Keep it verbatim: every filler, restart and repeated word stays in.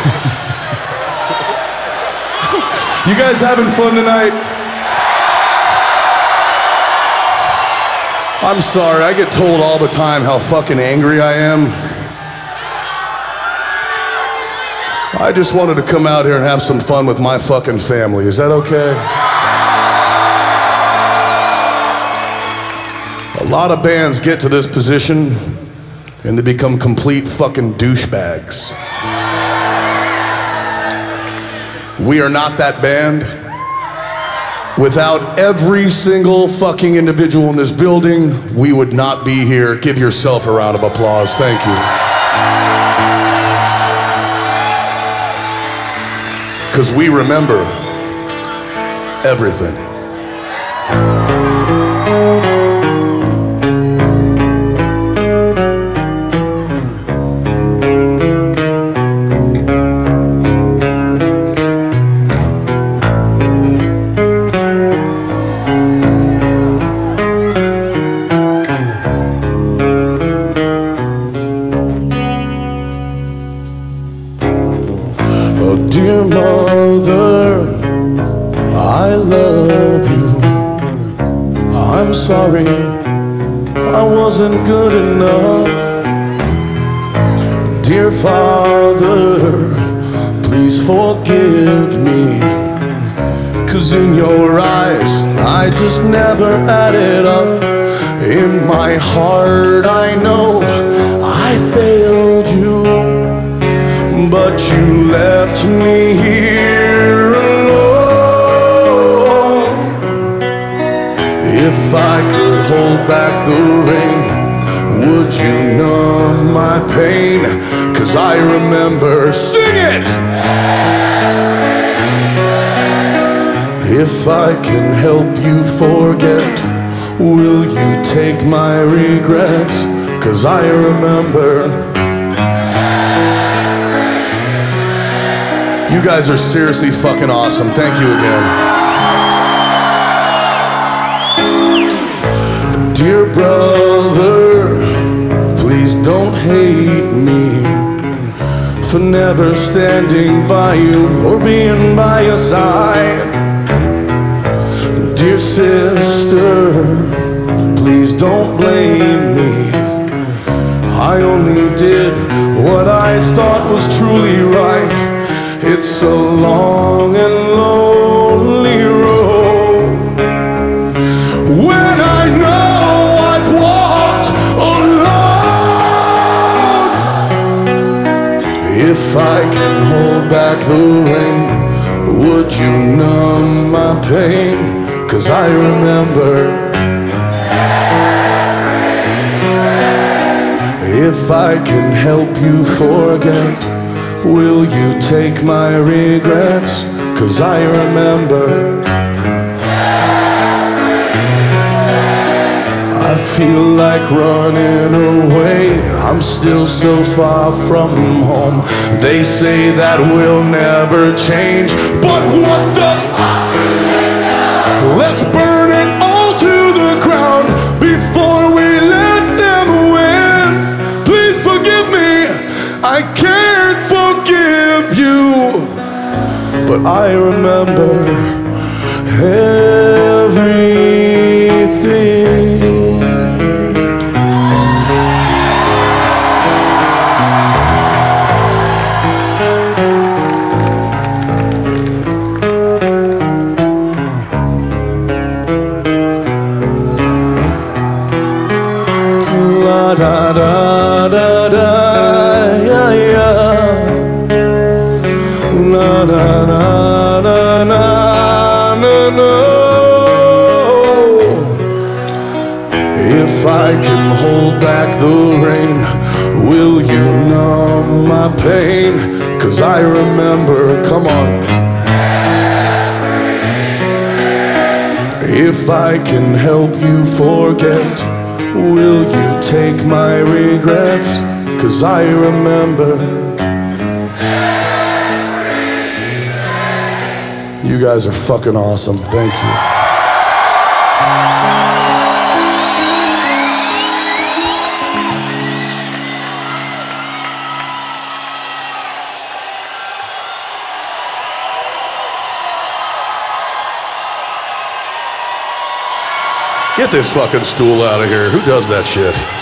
You guys having fun tonight? I'm sorry, I get told all the time how fucking angry I am. I just wanted to come out here and have some fun with my fucking family. Is that okay? A lot of bands get to this position and they become complete fucking douchebags. We are not that band. Without every single fucking individual in this building, we would not be here. Give yourself a round of applause. Thank you. Because we remember everything. Dear mother, I love you. I'm sorry I wasn't good enough. Dear father, please forgive me. 'Cause in your eyes, I just never added up. In my heart, I know I failed you. But you left me here alone. If I could hold back the rain, would you numb my pain? 'Cause I remember, sing it! If I can help you forget, will you take my regrets? 'Cause I remember. You guys are seriously fucking awesome. Thank you again. Dear brother, please don't hate me for never standing by you or being by your side. Dear sister, please don't blame me. I only did what I thought was truly right. It's a long and lonely road. When I know I've walked alone. If I can hold back the rain, would you numb my pain? 'Cause I remember. If I can help you forget, will you take my regrets? 'Cause I remember. I feel like running away. I'm still so far from home. They say that we'll never change, but what the fuck? Let's burn it all to the ground before we let them win. Please forgive me. I can't forgive you, but I remember everything. La da da da da, yeah yeah. Na na na na na na na. If I can hold back the rain, will you numb my pain? 'Cause I remember, come on. If I can help you forget, will you take my regrets? 'Cause I remember. You guys are fucking awesome. Thank you. Get this fucking stool out of here. Who does that shit?